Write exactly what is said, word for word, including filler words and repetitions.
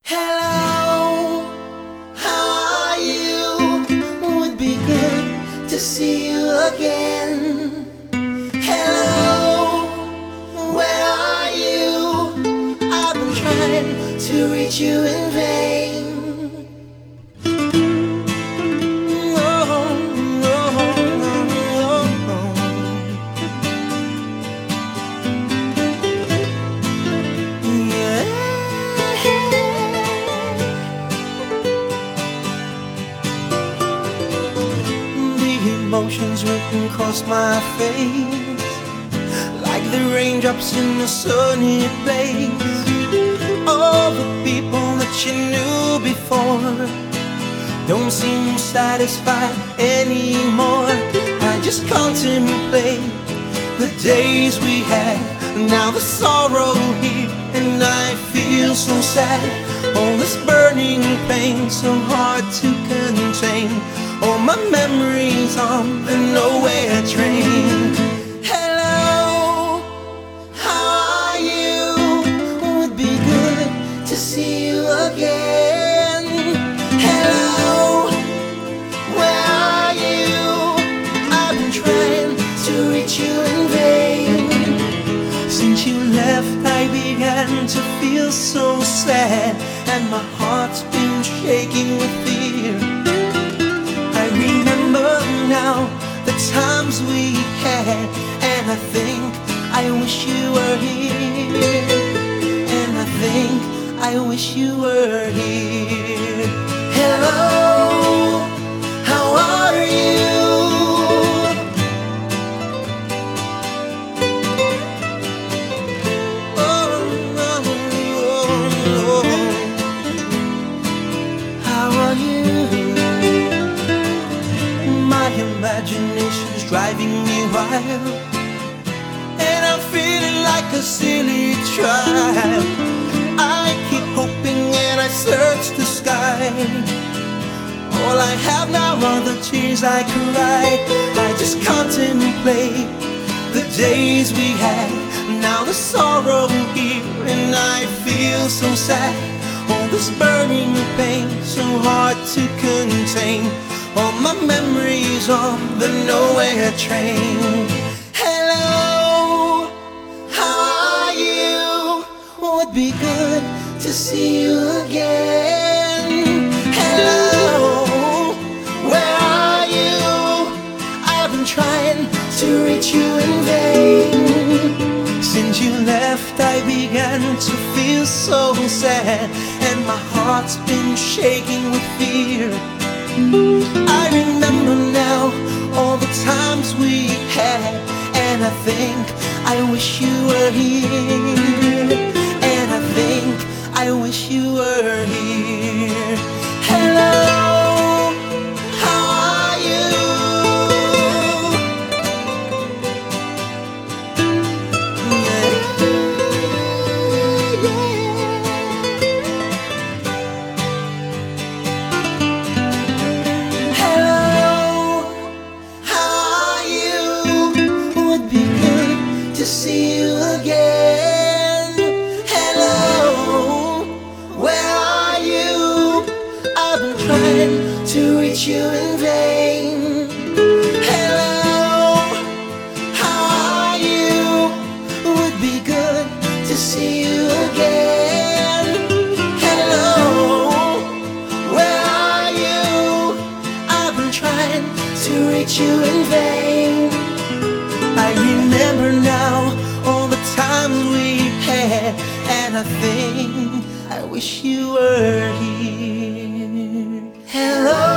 Hello, how are you? Would be good to see you again. Hello, where are you? I've been trying to reach you in vain. Emotions written across my face, like the raindrops in a sunny place. All the people that you knew before don't seem satisfied anymore. I just contemplate the days we had, now the sorrow here, and I feel so sad. All this burning pain, so hard to contain. All my memories on the nowhere train. Hello, how are you? Would be good to see you again. Hello, where are you? I've been trying to reach you in vain. Since you left, I began to feel so sad, and my heart's been shaking with fear. I remember now the times we had, and I think I wish you were here. And I think I wish you were here. Hello, how are you? Oh, oh, oh, oh. How are you? My imagination's driving me wild, and I'm feeling like a silly child. I keep hoping and I search the sky. All I have now are the tears I cry. I just contemplate the days we had, now the sorrow here, and I feel so sad. All this burning pain, so hard to contain. All my memories on the nowhere train. Hello, how are you? Would be good to see you again. Hello, where are you? I've been trying to reach you in vain. Since you left, I began to feel so sad, and my heart's been shaking with fear. I remember now all the times we had, and I think I wish you were here. And I think I wish you were here. Hello, how are you? Yeah, yeah. See you again. Hello, where are you? I've been trying to reach you in vain. Hello, how are you? Would be good to see you again. Hello, where are you? I've been trying to reach you in vain. I remember now all the times we had, and I think I wish you were here. Hello.